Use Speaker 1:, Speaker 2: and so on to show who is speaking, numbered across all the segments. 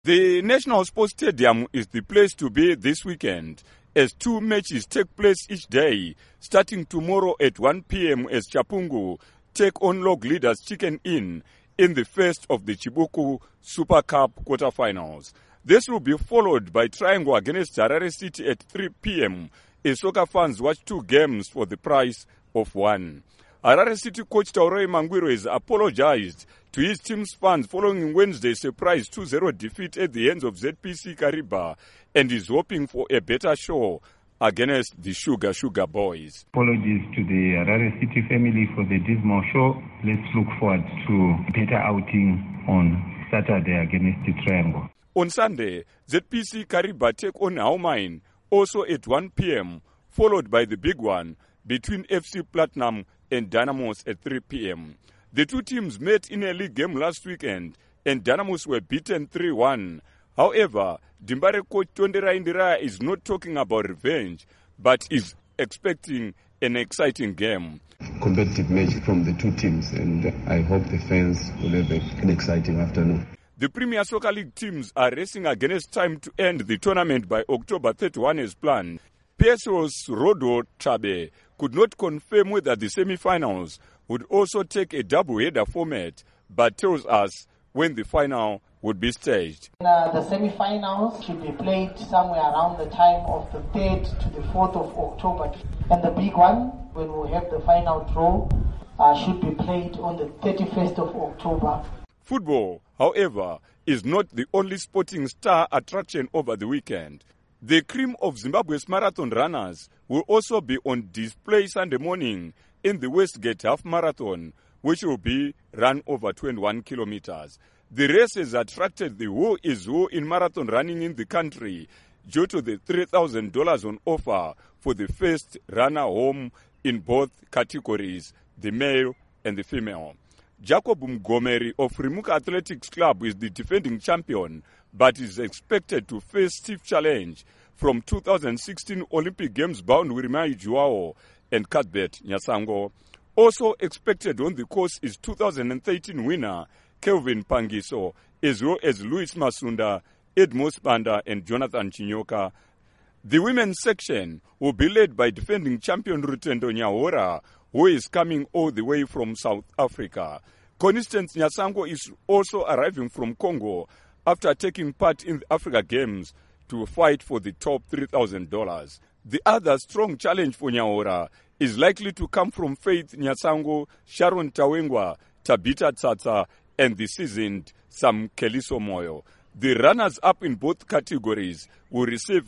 Speaker 1: The National Sports Stadium is the place to be this weekend as two matches take place each day, starting tomorrow at 1 p.m. as Chapungu take on log leaders Chicken Inn in the first of the Chibuku Super Cup quarterfinals. This will be followed by Triangle against Harare City at 3 p.m. as soccer fans watch two games for the price of one. Harare City coach Tauroi Mangwiro has apologized to his team's fans following Wednesday's surprise 2-0 defeat at the hands of ZPC Kariba and is hoping for a better show against the Sugar Boys.
Speaker 2: Apologies to the Harare City family for the dismal show. Let's look forward to a better outing on Saturday against the Triangle.
Speaker 1: On Sunday, ZPC Kariba take on Haumain also at 1 p.m., followed by the big one between FC Platinum and Dynamos at 3 p.m. The two teams met in a league game last weekend and Dynamos were beaten 3-1. However, Dimbare coach Tondera Indira is not talking about revenge, but is expecting an exciting game.
Speaker 3: Competitive match from the two teams, and I hope the fans will have an exciting afternoon.
Speaker 1: The Premier Soccer League teams are racing against time to end the tournament by October 31 as planned. PSO's Rodo Trabe could not confirm whether the semi-finals would also take a double-header format, but tells us when the final would be staged.
Speaker 4: The semi-finals should be played somewhere around the time of the 3rd to the 4th of October. And the big one, when we have the final draw, should be played on the 31st of October.
Speaker 1: Football, however, is not the only sporting star attraction over the weekend. The cream of Zimbabwe's marathon runners will also be on display Sunday morning in the Westgate Half Marathon, which will be run over 21 kilometers. The race has attracted the who is who in marathon running in the country due to the $3,000 on offer for the first runner home in both categories, the male and the female. Jacob Mgomeri of Rimuka Athletics Club is the defending champion, but is expected to face stiff challenge from 2016 Olympic Games bound Wirimai Joao and Cuthbert Nyasango. Also expected on the course is 2013 winner Kelvin Pangiso, as well as Luis Masunda, Edmos Banda and Jonathan Chinyoka. The women's section will be led by defending champion Rutendo Nyahora, who is coming all the way from South Africa. Constance Nyasango is also arriving from Congo after taking part in the Africa Games to fight for the top $3,000. The other strong challenge for Nyahora is likely to come from Faith Nyasango, Sharon Tawengwa, Tabita Tsatsa, and the seasoned Sam Keliso Moyo. The runners-up in both categories will receive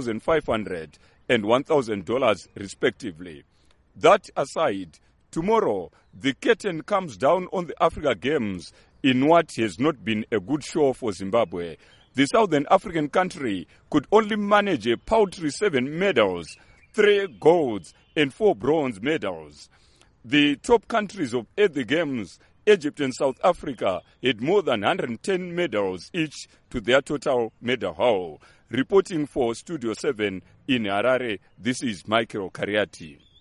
Speaker 1: $1,500 and $1,000 respectively. That aside, tomorrow, the curtain comes down on the Africa Games in what has not been a good show for Zimbabwe. The Southern African country could only manage a paltry 7 medals, 3 golds and 4 bronze medals. The top countries at the Games, Egypt and South Africa, had more than 110 medals each to their total medal haul. Reporting for Studio 7 in Harare, this is Michael Kariati.